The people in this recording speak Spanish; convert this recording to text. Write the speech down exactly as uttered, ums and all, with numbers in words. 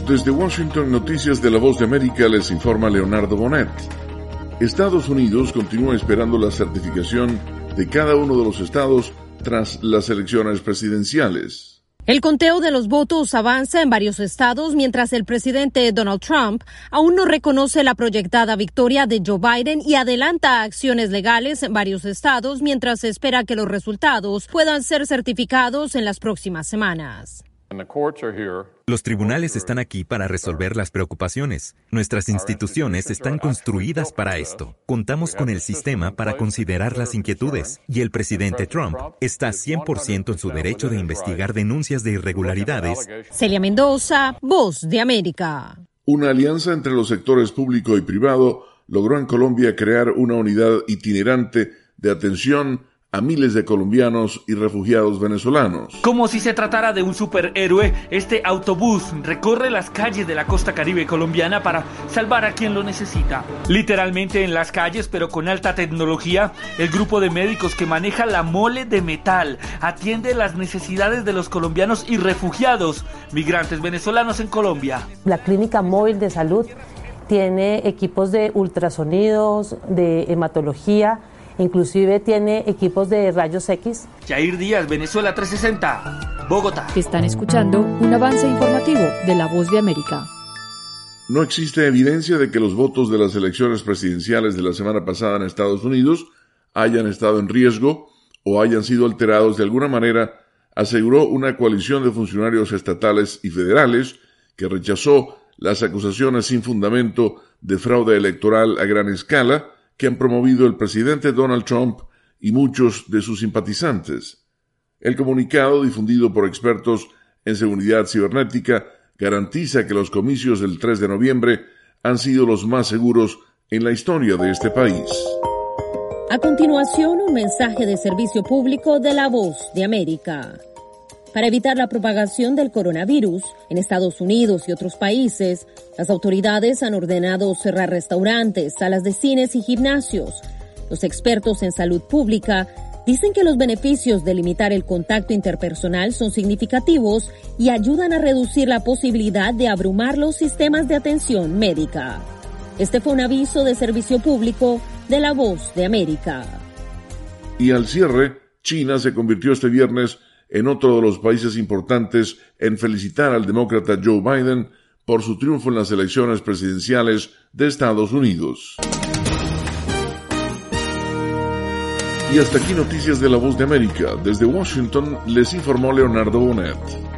Desde Washington, Noticias de la Voz de América, les informa Leonardo Bonet. Estados Unidos continúa esperando la certificación de cada uno de los estados tras las elecciones presidenciales. El conteo de los votos avanza en varios estados, mientras el presidente Donald Trump aún no reconoce la proyectada victoria de Joe Biden y adelanta acciones legales en varios estados, mientras espera que los resultados puedan ser certificados en las próximas semanas. Los tribunales están aquí para resolver las preocupaciones. Nuestras instituciones están construidas para esto. Contamos con el sistema para considerar las inquietudes. Y el presidente Trump está cien por ciento en su derecho de investigar denuncias de irregularidades. Celia Mendoza, Voz de América. Una alianza entre los sectores público y privado logró en Colombia crear una unidad itinerante de atención a miles de colombianos y refugiados venezolanos. Como si se tratara de un superhéroe, este autobús recorre las calles de la costa caribe colombiana para salvar a quien lo necesita. Literalmente en las calles, pero con alta tecnología, el grupo de médicos que maneja la mole de metal atiende las necesidades de los colombianos y refugiados, migrantes venezolanos en Colombia. La clínica móvil de salud tiene equipos de ultrasonidos, de hematología, inclusive tiene equipos de rayos X. Jair Díaz, Venezuela trescientos sesenta, Bogotá. Están escuchando un avance informativo de La Voz de América. No existe evidencia de que los votos de las elecciones presidenciales de la semana pasada en Estados Unidos hayan estado en riesgo o hayan sido alterados de alguna manera, aseguró una coalición de funcionarios estatales y federales que rechazó las acusaciones sin fundamento de fraude electoral a gran escala que han promovido el presidente Donald Trump y muchos de sus simpatizantes. El comunicado, difundido por expertos en seguridad cibernética, garantiza que los comicios del tres de noviembre han sido los más seguros en la historia de este país. A continuación, un mensaje de servicio público de La Voz de América. Para evitar la propagación del coronavirus en Estados Unidos y otros países, las autoridades han ordenado cerrar restaurantes, salas de cines y gimnasios. Los expertos en salud pública dicen que los beneficios de limitar el contacto interpersonal son significativos y ayudan a reducir la posibilidad de abrumar los sistemas de atención médica. Este fue un aviso de servicio público de La Voz de América. Y al cierre, China se convirtió este viernes en otro de los países importantes en felicitar al demócrata Joe Biden por su triunfo en las elecciones presidenciales de Estados Unidos. Y hasta aquí Noticias de la Voz de América. Desde Washington les informó Leonardo Bonet.